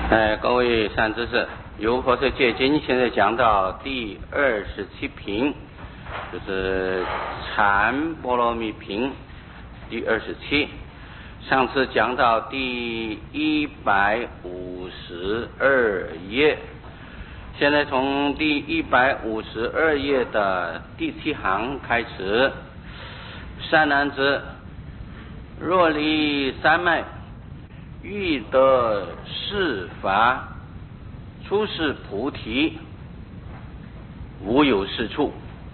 各位善知识，由佛说戒经现在讲到第27品，就是禅波罗蜜品第27。上次讲到第152页，现在从第152页的第7行开始。善男子，若离三昧，欲得世法，出世菩提，无有是处。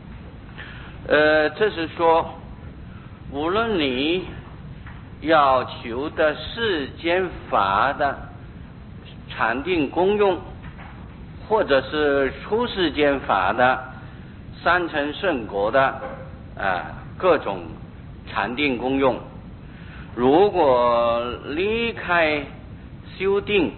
这是说，无论你要求的世间法的禅定功用，或者是出世间法的三乘圣果的各种禅定功用，如果离开修定，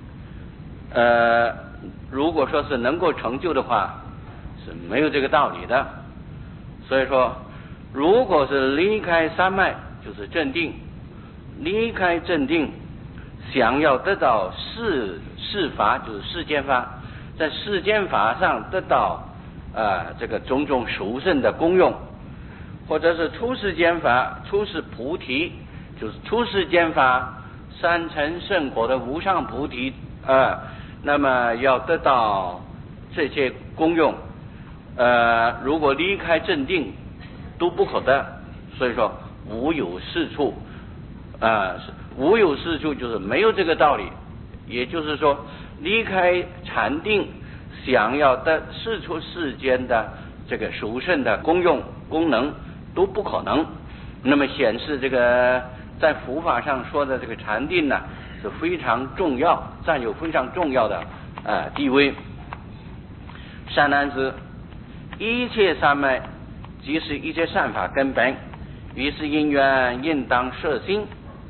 如果说是能够成就的话，是没有这个道理的。所以说，如果是离开三昧，就是正定，离开正定，想要得到世法，就是世间法，在世间法上得到这个种种殊胜的功用，或者是出世间法，出世菩提，就是出世间法三乘圣果的无上菩提，那么要得到这些功用，如果离开正定都不可得。所以说无有是处，无有是处就是没有这个道理。也就是说，离开禅定，想要得世出世间的这个殊胜的功用功能都不可能。那么显示这个在佛法上说的这个禅定呢，是非常重要，占有非常重要的地位。善男子，一切三昧即是一切善法根本，于是因缘应当摄心。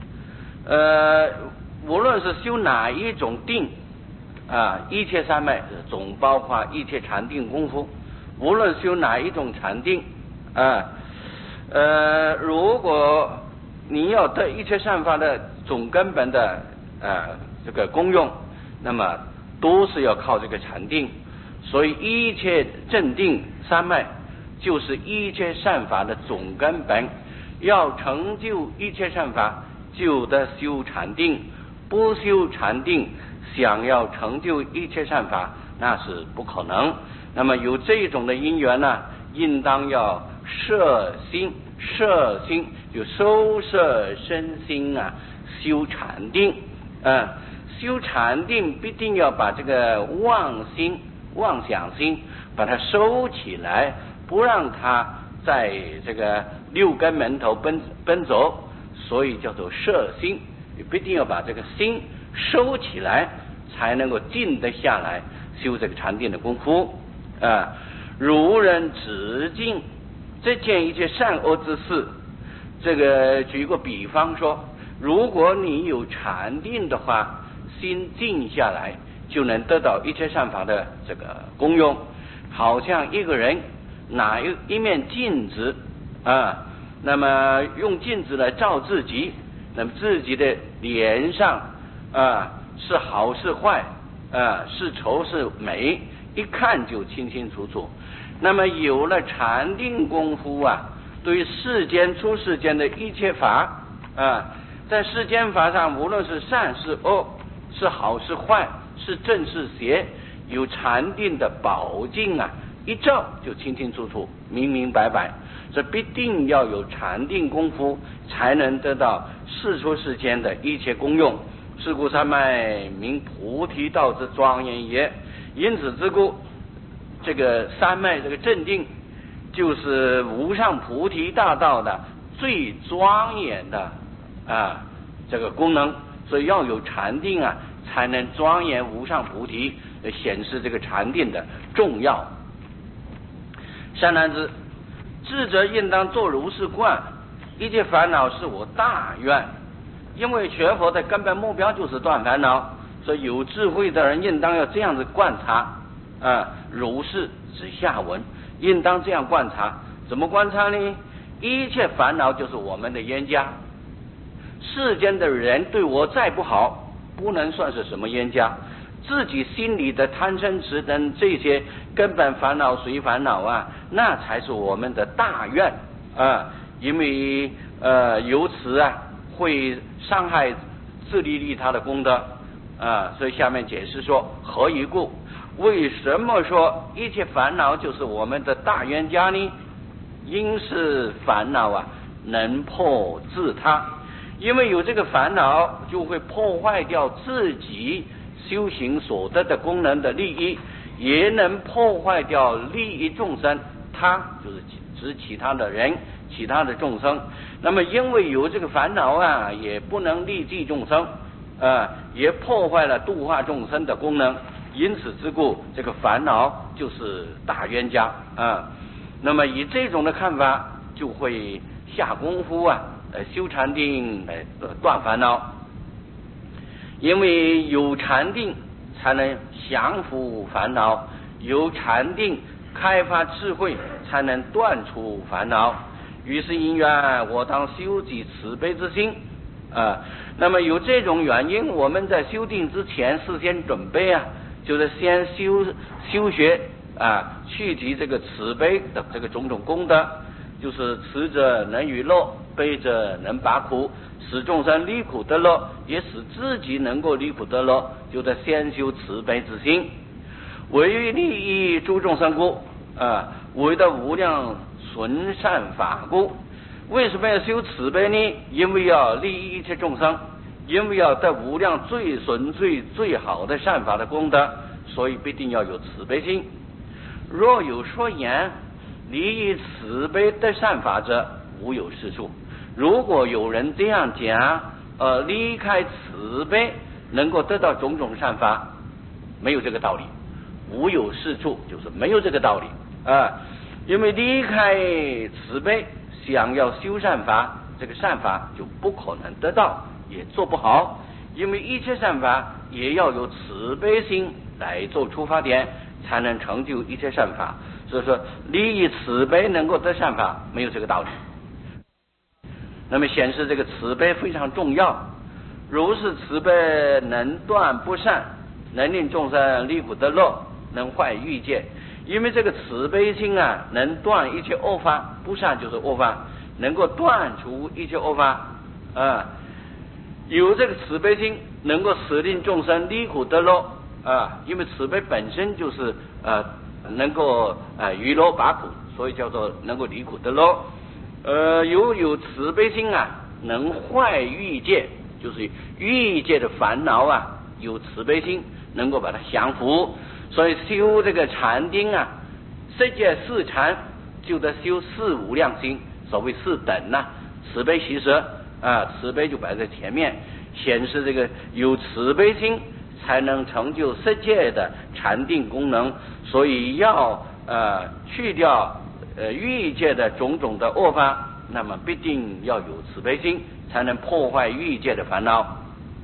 无论是修哪一种定，一切三昧总包括一切禅定功夫，无论修哪一种禅定，如果你要得一切善法的总根本的这个功用，那么都是要靠这个禅定。所以一切正定三昧就是一切善法的总根本，要成就一切善法就得修禅定，不修禅定想要成就一切善法那是不可能。那么有这种的因缘呢，应当要摄心，摄心就收摄身心修禅定。修禅定必定要把这个妄心妄想心把它收起来，不让它在这个六根门头奔走，所以叫做摄心。必定要把这个心收起来，才能够静得下来修这个禅定的功夫。如人止境，这件一切善恶之事。这个举个比方说，如果你有禅定的话，心静下来就能得到一切善法的这个功用。好像一个人拿一面镜子，那么用镜子来照自己，那么自己的脸上是好是坏，是丑是美，一看就清清楚楚。那么有了禅定功夫对于世间出世间的一切法，在世间法上，无论是善是恶，是好是坏，是正是邪，有禅定的宝镜一照就清清楚楚，明明白白。这必定要有禅定功夫，才能得到世出世间的一切功用。是故三昧名菩提道之庄严也。因此之故，这个三昧这个正定就是无上菩提大道的最庄严的这个功能。所以要有禅定才能庄严无上菩提，显示这个禅定的重要。善男子，智者应当作如是观，一切烦恼是我大愿。因为学佛的根本目标就是断烦恼，所以有智慧的人应当要这样子观察。如是指下文，应当这样观察。怎么观察呢？一切烦恼就是我们的冤家。世间的人对我再不好， 不能算是什么冤家。自己心里的贪嗔痴等这些根本烦恼随烦恼啊，那才是我们的大愿啊，因为由此啊会伤害自利利他的功德啊，所以下面解释说何以故？为什么说一切烦恼就是我们的大冤家呢？因是烦恼啊能破自他，因为有这个烦恼就会破坏掉自己修行所得的功能的利益，也能破坏掉利益众生，他就是指其他的人其他的众生。那么因为有这个烦恼啊，也不能利济众生也破坏了度化众生的功能，因此之故这个烦恼就是大冤家那么以这种的看法，就会下功夫修禅定来断烦恼，因为有禅定才能降伏烦恼，有禅定开发智慧才能断除烦恼。于是因缘我当修集慈悲之心那么有这种原因，我们在修定之前事先准备就是先修学去集这个慈悲的这个种种功德，就是慈者能与乐，悲者能拔苦，使众生离苦得乐，也使自己能够离苦得乐，就得先修慈悲之心，为利益诸众生故为的无量纯善法故。为什么要修慈悲呢？因为要利益一切众生，因为要得无量最纯粹最好的善法的功德，所以必定要有慈悲心。若有说言利益慈悲的善法者，无有是处。如果有人这样讲离开慈悲能够得到种种善法，没有这个道理。无有是处就是没有这个道理因为离开慈悲想要修善法，这个善法就不可能得到，也做不好，因为一切善法也要有慈悲心来做出发点，才能成就一切善法。所以说利益慈悲能够得善法，没有这个道理。那么显示这个慈悲非常重要，如是慈悲能断不善，能令众生离苦得乐，能坏欲界。因为这个慈悲心能断一切恶法，不善就是恶法，能够断除一切恶法有这个慈悲心能够使令众生离苦得乐因为慈悲本身就是能够娱乐拔苦，所以叫做能够离苦得乐有慈悲心能坏欲界，就是欲界的烦恼有慈悲心能够把它降服。所以修这个禅定世界四禅就得修四无量心，所谓四等慈悲喜舍慈悲就摆在前面，显示这个有慈悲心才能成就世界的禅定功能。所以要去掉欲界的种种的恶法，那么必定要有慈悲心，才能破坏欲界的烦恼。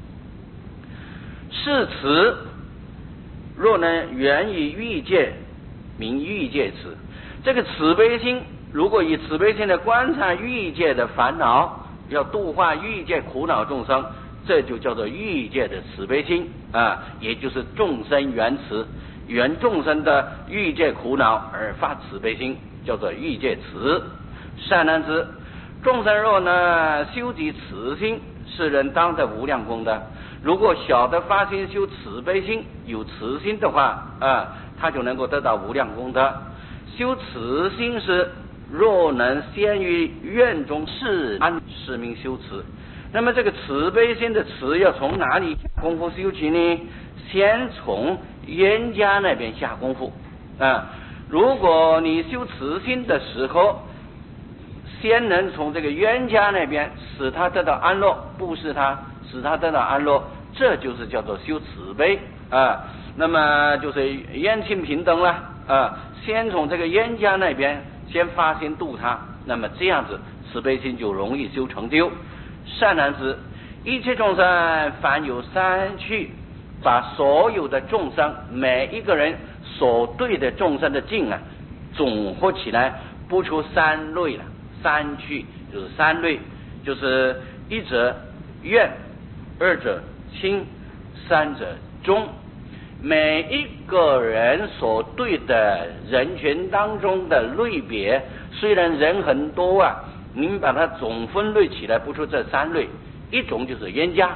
是慈若能源于欲界，名欲界慈。这个慈悲心如果以慈悲心的观察欲界的烦恼，要度化欲界苦恼众生，这就叫做欲界的慈悲心也就是众生缘慈，缘众生的欲界苦恼而发慈悲心，叫做欲界慈。善男子，众生若能修集慈心，是人当得无量功德。如果晓得发心修慈悲心，有慈心的话他就能够得到无量功德。修慈心时，若能先于愿中示安，是名修慈。那么这个慈悲心的慈要从哪里功夫修起呢？先从冤家那边下功夫如果你修慈心的时候，先能从这个冤家那边使他得到安乐，布施他，使他得到安乐，这就是叫做修慈悲那么就是冤亲平等了先从这个冤家那边先发心度他，那么这样子慈悲心就容易修成就。善男子，一切众生凡有三趣，把所有的众生每一个人所对的众生的境总合起来，不出三类了。三趣就是三类，就是一者怨，二者亲， 三者中，每一个人所对的人群当中的类别，虽然人很多啊，你们把它总分类起来，不出这三类。一种就是冤家，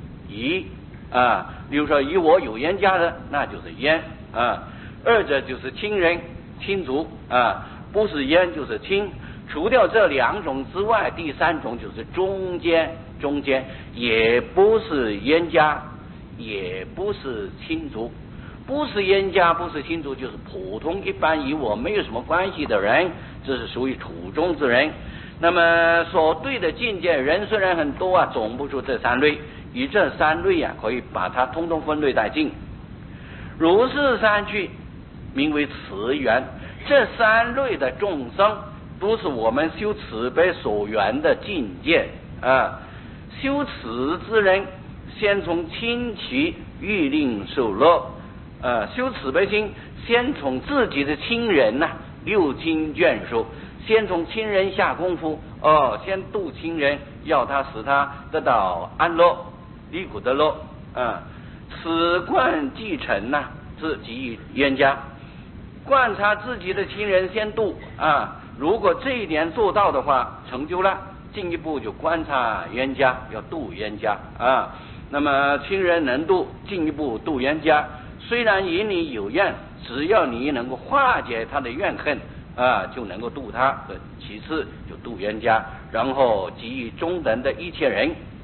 比如说以我有冤家的，那就是冤啊。二者就是亲人亲族不是冤就是亲。除掉这两种之外，第三种就是中间，也不是冤家，也不是亲族。不是冤家不是亲族，就是普通一般与我没有什么关系的人，这是属于土中之人。那么所对的境界人虽然很多啊，总不出这三类，以这三类啊，可以把它通通分类在境。如是三句名为慈缘，这三类的众生都是我们修慈悲所缘的境界修慈之人先从亲戚欲令受乐修慈悲心先从自己的亲人六亲眷属，先从亲人下功夫先度亲人，要他使他得到安乐离苦得乐此观继承自己冤家，观察自己的亲人先度如果这一点做到的话，成就了，进一步就观察冤家，要度冤家那么亲人能度，进一步度冤家。虽然与你有怨，只要你能够化解他的怨恨就能够度他。其次就度冤家，然后给予中等的一切人